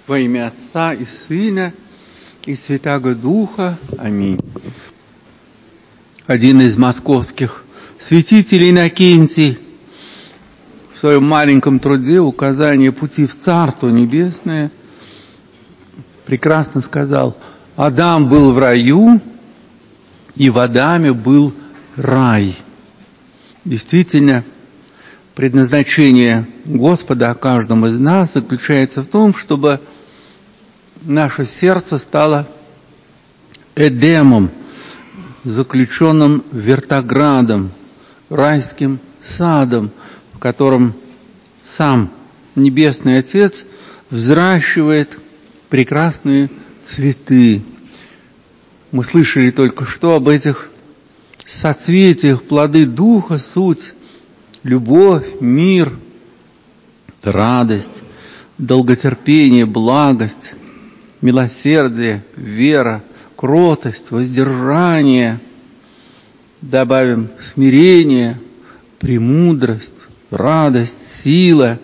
Во имя Отца и Сына и Святаго Духа. Аминь. Один из московских святителей Иннокентий в своем маленьком труде «Указание пути в Царство Небесное» прекрасно сказал: Адам был в раю, и в Адаме был рай. Действительно, предназначение Господа о каждом из нас заключается в том, чтобы наше сердце стало Эдемом, заключенным вертоградом, райским садом, в котором сам Небесный Отец взращивает прекрасные цветы. Мы слышали только что об этих соцветиях, плоды Духа, суть, любовь, мир, радость, долготерпение, благость, милосердие, вера, кротость, воздержание. Добавим смирение, премудрость, радость, сила.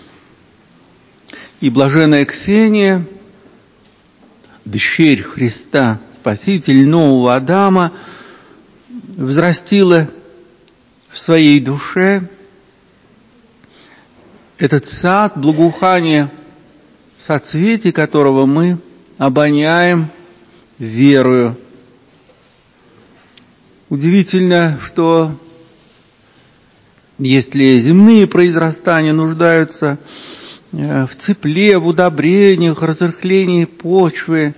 И блаженная Ксения, дщерь Христа, Спаситель нового Адама, взрастила в своей душе этот сад, благоухание, соцветий которого мы обоняем верою. Удивительно, что если земные произрастания нуждаются в тепле, в удобрениях, разрыхлении почвы,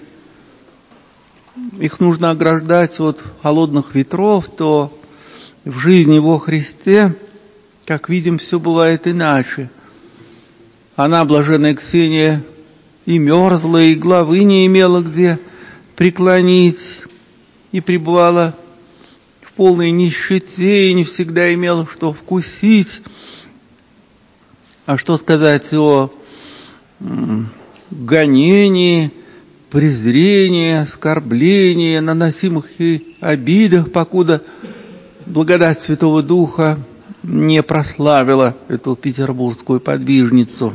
их нужно ограждать от холодных ветров, то в жизни во Христе, как видим, все бывает иначе. Она, блаженная Ксения, и мерзла, и главы не имела где преклонить, и пребывала в полной нищете, и не всегда имела что вкусить. А что сказать о гонении, презрении, оскорблении, наносимых и обидах, покуда благодать Святого Духа не прославила эту петербургскую подвижницу.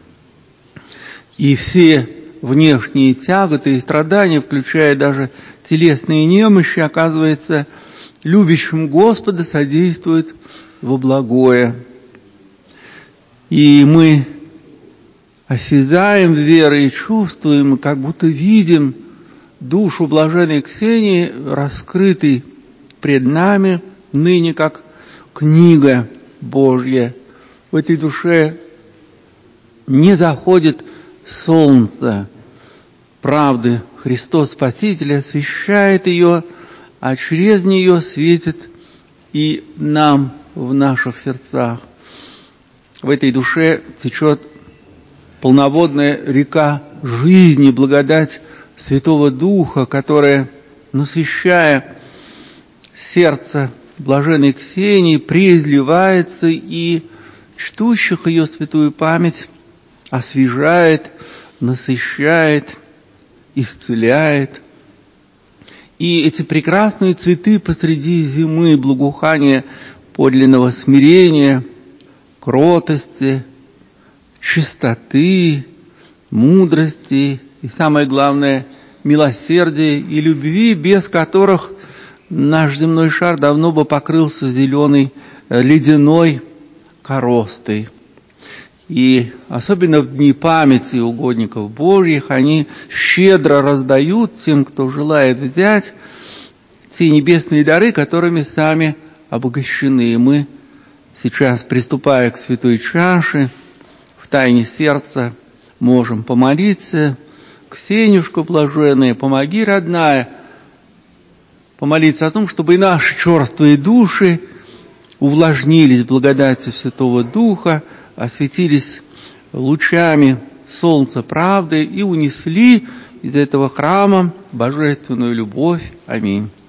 И все внешние тяготы и страдания, включая даже телесные немощи, оказывается, любящим Господа содействуют во благое. И мы осязаем верой и чувствуем, как будто видим душу блаженной Ксении, раскрытой пред нами ныне как книга Божья. В этой душе не заходит солнце правды. Христос Спаситель освещает ее, а через нее светит и нам в наших сердцах. В этой душе течет полноводная река жизни, благодать Святого Духа, которая, насыщая сердце блаженной Ксении, преизливается и чтущих ее святую память освежает, насыщает, исцеляет. И эти прекрасные цветы посреди зимы, благоухания подлинного смирения, кротости, чистоты, мудрости и, самое главное, милосердия и любви, без которых наш земной шар давно бы покрылся зеленой ледяной коростой. И особенно в дни памяти угодников Божьих они щедро раздают тем, кто желает взять те небесные дары, которыми сами обогащены. И мы сейчас, приступая к святой чаше, в тайне сердца можем помолиться: Ксенюшка блаженная, помоги, родная, помолиться о том, чтобы и наши черствые души увлажнились благодатью Святого Духа, осветились лучами солнца правды и унесли из этого храма божественную любовь. Аминь.